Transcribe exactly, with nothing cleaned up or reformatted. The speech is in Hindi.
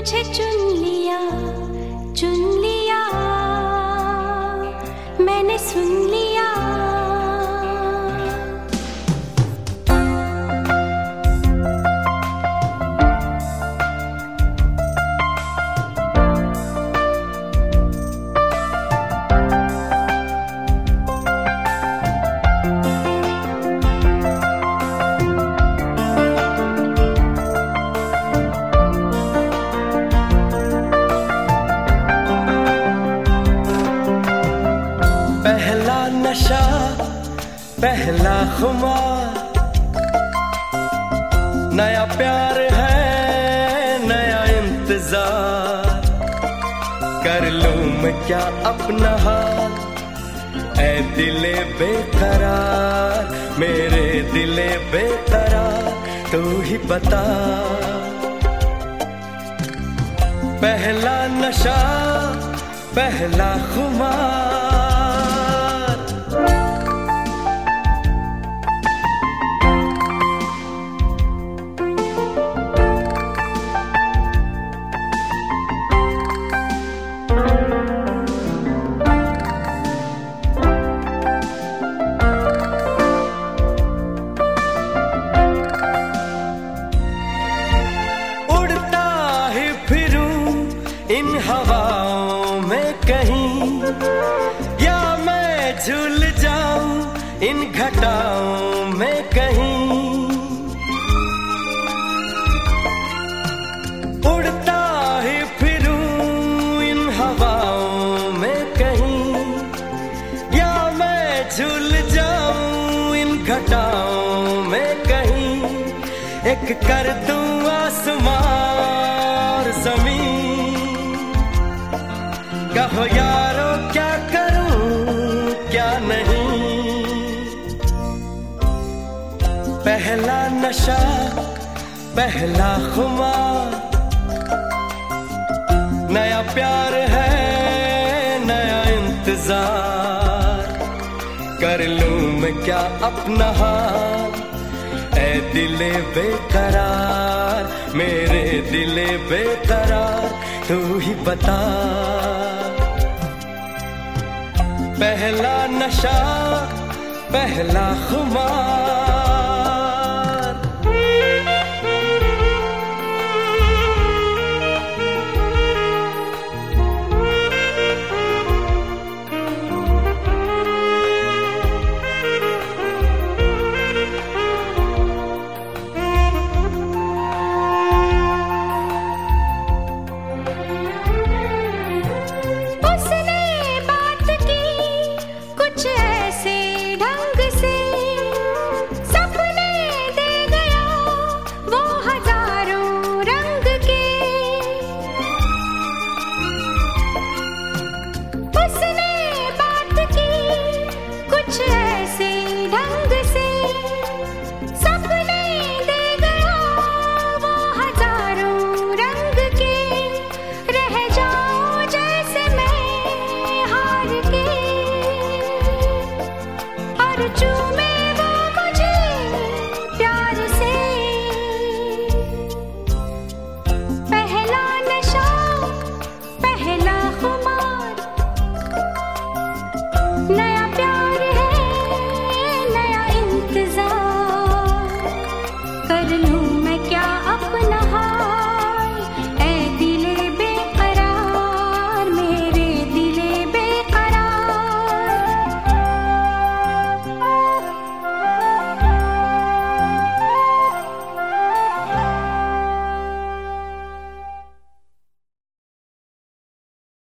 मुझे चुन लिया, चुन लिया, मैंने सुन लिया। पहला नशा, पहला खुमार, नया प्यार है, नया इंतजार। कर लूं मैं क्या अपना हाल, ऐ दिले बेकरार, मेरे दिले बेकरार, तू ही बता। पहला नशा, पहला खुमार, इन हवाओं में कहीं, या मैं झूल जाऊं इन घटाओं में कहीं। उड़ता ही फिरूं इन हवाओं में कहीं, या मैं झूल जाऊं इन घटाओं में कहीं। एक कर दूं आसमां और ज़मीन, कहो यारो क्या करूं क्या नहीं। पहला नशा, पहला खुमार, नया प्यार है, नया इंतजार। कर लूं मैं क्या अपना हाल, ऐ दिले बेकरार, मेरे दिले बेकरार, तू ही बता। पहला नशा, पहला खुमार।